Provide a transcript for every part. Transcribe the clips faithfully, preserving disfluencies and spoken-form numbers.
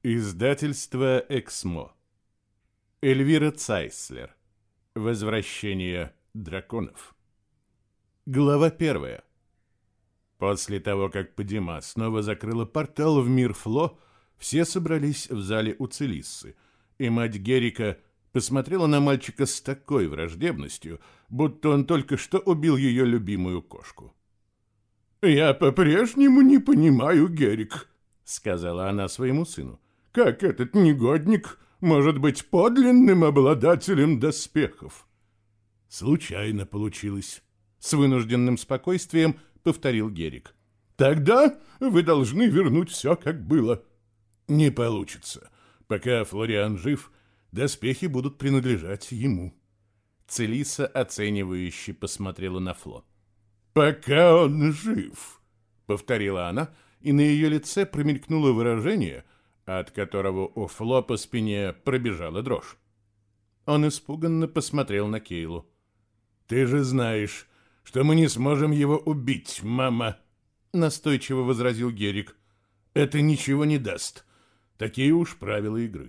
Издательство «Эксмо». Эльвира Цайслер. Возвращение драконов. Глава первая. После того, как Падима снова закрыла портал в мир Фло, все собрались в зале у Целиссы, и мать Герика посмотрела на мальчика с такой враждебностью, будто он только что убил ее любимую кошку. «Я по-прежнему не понимаю, Герик», — сказала она своему сыну, «как этот негодник может быть подлинным обладателем доспехов?» «Случайно получилось», — с вынужденным спокойствием повторил Герик. «Тогда вы должны вернуть все, как было». «Не получится. Пока Флориан жив, доспехи будут принадлежать ему». Целисса оценивающе посмотрела на Фло. «Пока он жив», — повторила она, и на ее лице промелькнуло выражение, от которого у Фло по спине пробежала дрожь. Он испуганно посмотрел на Кейлу. «Ты же знаешь, что мы не сможем его убить, мама», — настойчиво возразил Герик. «Это ничего не даст. Такие уж правила игры».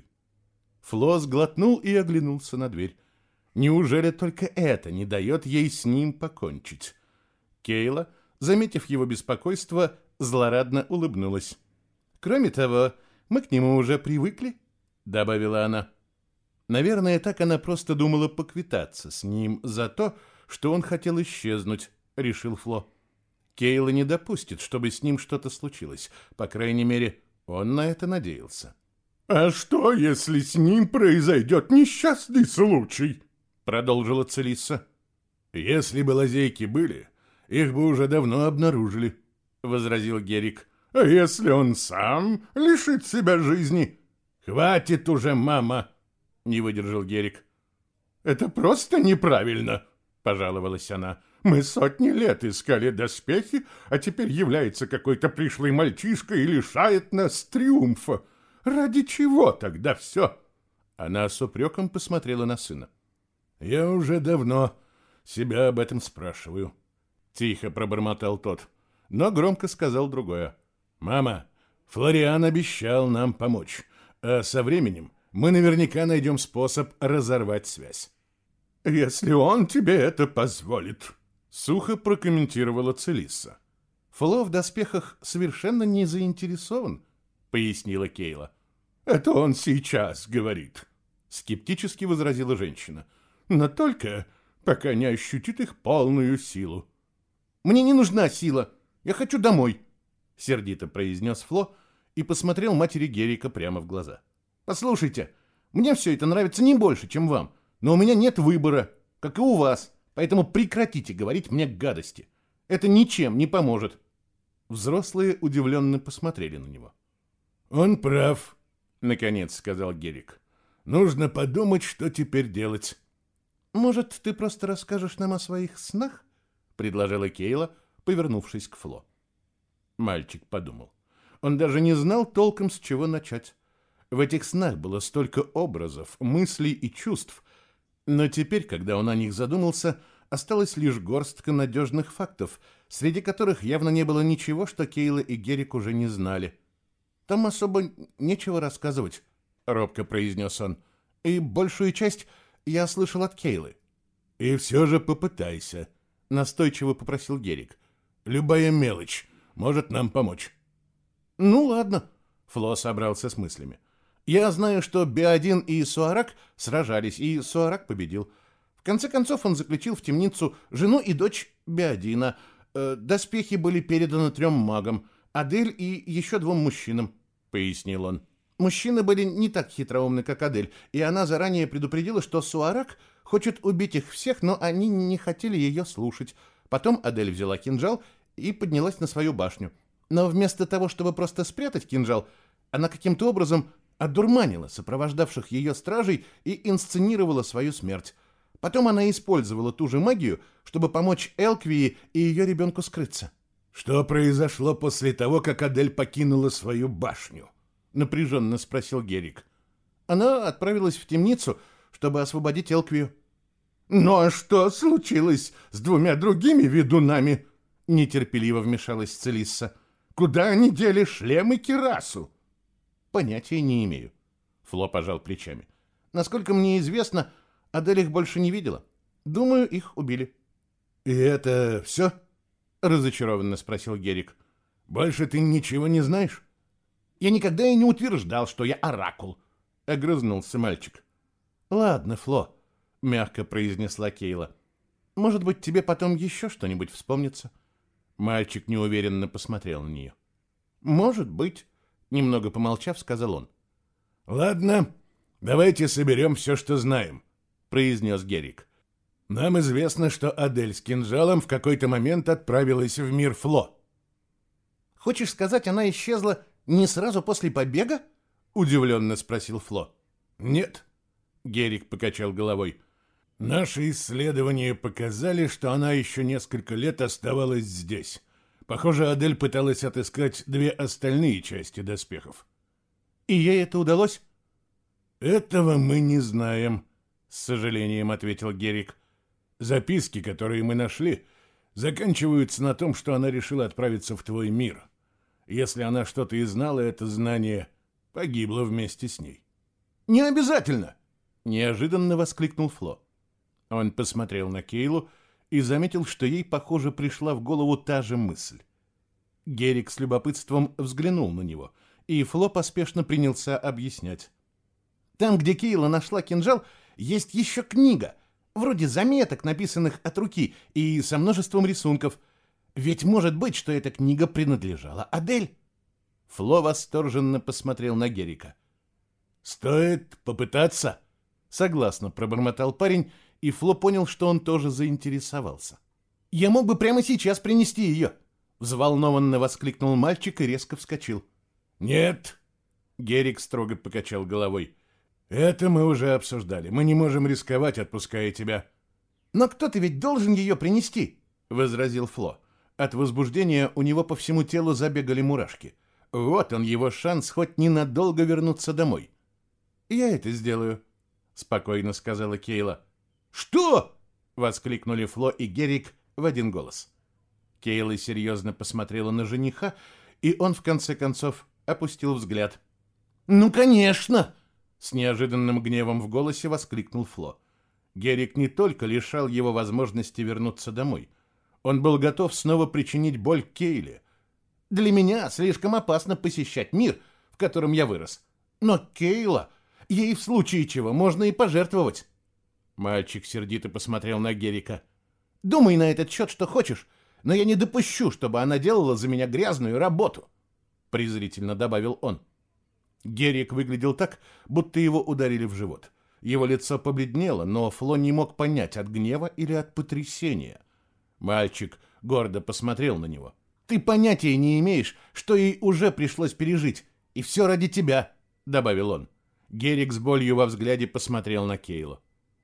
Фло сглотнул и оглянулся на дверь. Неужели только это не дает ей с ним покончить? Кейла, заметив его беспокойство, злорадно улыбнулась. «Кроме того, мы к нему уже привыкли», — добавила она. Наверное, так она просто думала поквитаться с ним за то, что он хотел исчезнуть, решил Фло. Кейла не допустит, чтобы с ним что-то случилось. По крайней мере, он на это надеялся. «А что, если с ним произойдет несчастный случай?» — продолжила Целисса. «Если бы лазейки были, их бы уже давно обнаружили», — возразил Герик. «А если он сам лишит себя жизни?» «Хватит уже, мама!» — не выдержал Герик. «Это просто неправильно!» — пожаловалась она. «Мы сотни лет искали доспехи, а теперь является какой-то пришлый мальчишка и лишает нас триумфа. Ради чего тогда все?» Она с упреком посмотрела на сына. «Я уже давно себя об этом спрашиваю», — тихо пробормотал тот, но громко сказал другое. «Мама, Флориан обещал нам помочь, а со временем мы наверняка найдем способ разорвать связь». «Если он тебе это позволит», — сухо прокомментировала Целисса. «Фло в доспехах совершенно не заинтересован», — пояснила Кейла. «Это он сейчас говорит», — скептически возразила женщина. «Но только пока не ощутит их полную силу». «Мне не нужна сила, я хочу домой», — сердито произнес Фло и посмотрел матери Герика прямо в глаза. «Послушайте, мне все это нравится не больше, чем вам, но у меня нет выбора, как и у вас, поэтому прекратите говорить мне гадости. Это ничем не поможет». Взрослые удивленно посмотрели на него. «Он прав», — наконец сказал Герик. «Нужно подумать, что теперь делать». «Может, ты просто расскажешь нам о своих снах?» — предложила Кейла, повернувшись к Фло. Мальчик подумал. Он даже не знал толком, с чего начать. В этих снах было столько образов, мыслей и чувств, но теперь, когда он о них задумался, осталась лишь горстка надежных фактов, среди которых явно не было ничего, что Кейла и Герик уже не знали. «Там особо нечего рассказывать», — робко произнес он, «и большую часть я слышал от Кейлы». «И все же попытайся», — настойчиво попросил Герик. «Любая мелочь может нам помочь». «Ну ладно», — Фло собрался с мыслями. «Я знаю, что Беодин и Суарак сражались, и Суарак победил. В конце концов он заключил в темницу жену и дочь Беодина. Э, доспехи были переданы трем магам, Адель и еще двум мужчинам», — пояснил он. «Мужчины были не так хитроумны, как Адель, и она заранее предупредила, что Суарак хочет убить их всех, но они не хотели ее слушать. Потом Адель взяла кинжал и поднялась на свою башню. Но вместо того, чтобы просто спрятать кинжал, она каким-то образом одурманила сопровождавших ее стражей и инсценировала свою смерть. Потом она использовала ту же магию, чтобы помочь Элквии и ее ребенку скрыться». «Что произошло после того, как Адель покинула свою башню?» — напряженно спросил Герик. «Она отправилась в темницу, чтобы освободить Элквию». «Ну а что случилось с двумя другими ведунами?» — нетерпеливо вмешалась Целисса. «Куда они дели шлем и кирасу?» Понятия не имею. Фло пожал плечами. Насколько мне известно, Адель их больше не видела. Думаю, их убили. И это все? Разочарованно спросил Герик. Больше ты ничего не знаешь? Я никогда и не утверждал, что я оракул, огрызнулся мальчик. Ладно, Фло, мягко произнесла Кейла. Может быть, тебе потом еще что-нибудь вспомнится? Мальчик неуверенно посмотрел на нее. Может быть, немного помолчав, сказал он. Ладно, давайте соберем все, что знаем, произнес Герик. Нам известно, что Адель с кинжалом в какой-то момент отправилась в мир Фло. Хочешь сказать, она исчезла не сразу после побега? Удивленно спросил Фло. Нет, Герик покачал головой. Наши исследования показали, что она еще несколько лет оставалась здесь. Похоже, Адель пыталась отыскать две остальные части доспехов. И ей это удалось? Этого мы не знаем, с сожалением ответил Герик. Записки, которые мы нашли, заканчиваются на том, что она решила отправиться в твой мир. Если она что-то и знала, это знание погибло вместе с ней. Не обязательно, неожиданно воскликнул Фло. Он посмотрел на Кейлу и заметил, что ей, похоже, пришла в голову та же мысль. Герик с любопытством взглянул на него, и Фло поспешно принялся объяснять. Там, где Кейла нашла кинжал, есть еще книга, вроде заметок, написанных от руки, и со множеством рисунков. Ведь может быть, что эта книга принадлежала Адель. Фло восторженно посмотрел на Герика. «Стоит попытаться», — согласно пробормотал парень, и Фло понял, что он тоже заинтересовался. «Я мог бы прямо сейчас принести ее», — взволнованно воскликнул мальчик и резко вскочил. «Нет», — Герик строго покачал головой. «Это мы уже обсуждали. Мы не можем рисковать, отпуская тебя». «Но кто-то ведь должен ее принести», — возразил Фло. От возбуждения у него по всему телу забегали мурашки. Вот он, его шанс хоть ненадолго вернуться домой. «Я это сделаю», — спокойно сказала Кейла. «Что?» — воскликнули Фло и Герик в один голос. Кейла серьезно посмотрела на жениха, и он в конце концов опустил взгляд. «Ну, конечно!» — с неожиданным гневом в голосе воскликнул Фло. Герик не только лишал его возможности вернуться домой. Он был готов снова причинить боль Кейле. «Для меня слишком опасно посещать мир, в котором я вырос. Но Кейла, ей в случае чего можно и пожертвовать». Мальчик сердито посмотрел на Герика. «Думай на этот счет, что хочешь, но я не допущу, чтобы она делала за меня грязную работу», презрительно добавил он. Герик выглядел так, будто его ударили в живот. Его лицо побледнело, но Фло не мог понять, от гнева или от потрясения. Мальчик гордо посмотрел на него. «Ты понятия не имеешь, что ей уже пришлось пережить, и все ради тебя», — добавил он. Герик с болью во взгляде посмотрел на Кейлу.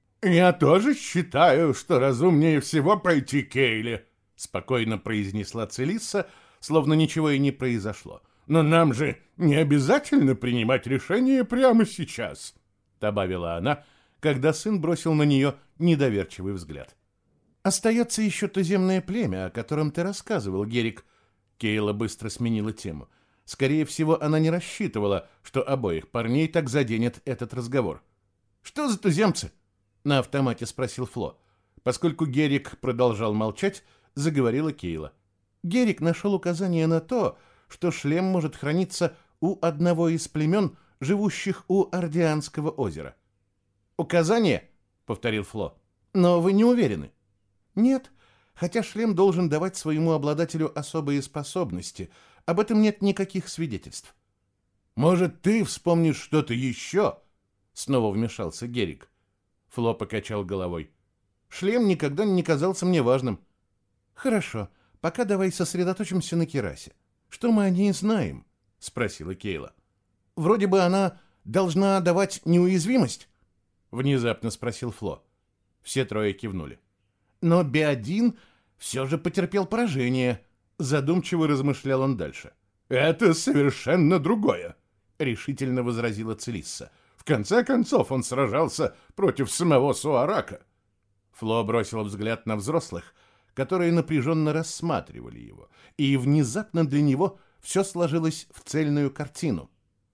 «Я тоже считаю, что разумнее всего пойти к Кейле», — спокойно произнесла Целисса, словно ничего и не произошло. «Но нам же не обязательно принимать решение прямо сейчас», — добавила она, когда сын бросил на нее недоверчивый взгляд. «Остается еще туземное племя, о котором ты рассказывал, Герик». Кейла быстро сменила тему. Скорее всего, она не рассчитывала, что обоих парней так заденет этот разговор. «Что за туземцы?» — на автомате спросил Фло. Поскольку Герик продолжал молчать, заговорила Кейла. Герик нашел указание на то, что шлем может храниться у одного из племен, живущих у Ардианского озера. «Указание?» — повторил Фло. «Но вы не уверены?» «Нет, хотя шлем должен давать своему обладателю особые способности. Об этом нет никаких свидетельств». «Может, ты вспомнишь что-то еще?» — снова вмешался Герик. Фло покачал головой. «Шлем никогда не казался мне важным». «Хорошо, пока давай сосредоточимся на керасе. Что мы о ней знаем?» — спросила Кейла. «Вроде бы она должна давать неуязвимость?» — внезапно спросил Фло. Все трое кивнули. «Но Беодин все же потерпел поражение», — задумчиво размышлял он дальше. «Это совершенно другое», — решительно возразила Целисса. «В конце концов он сражался против самого Суарака». Фло бросил взгляд на взрослых, которые напряженно рассматривали его, и внезапно для него все сложилось в цельную картину.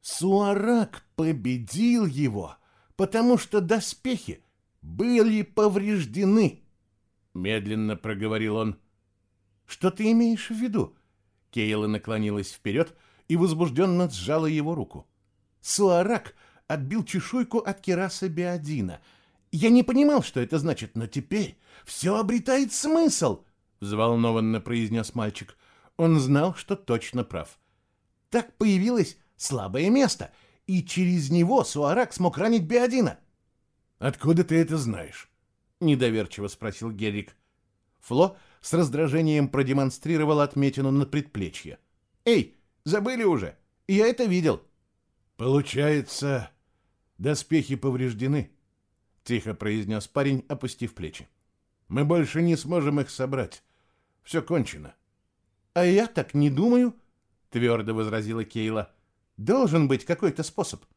Суарак победил его, потому что доспехи были повреждены, медленно проговорил он. Что ты имеешь в виду? Кейла наклонилась вперед и возбужденно сжала его руку. Суарак отбил чешуйку от кираса Беодина. Я не понимал, что это значит, но теперь все обретает смысл, взволнованно произнес мальчик. Он знал, что точно прав. Так появилось слабое место, и через него Суарак смог ранить Беодина. «Откуда ты это знаешь?» — недоверчиво спросил Герик. Фло с раздражением продемонстрировал отметину на предплечье. «Эй, забыли уже? Я это видел». «Получается, доспехи повреждены», — тихо произнес парень, опустив плечи. «Мы больше не сможем их собрать. Все кончено». «А я так не думаю», — твердо возразила Кейла. «Должен быть какой-то способ».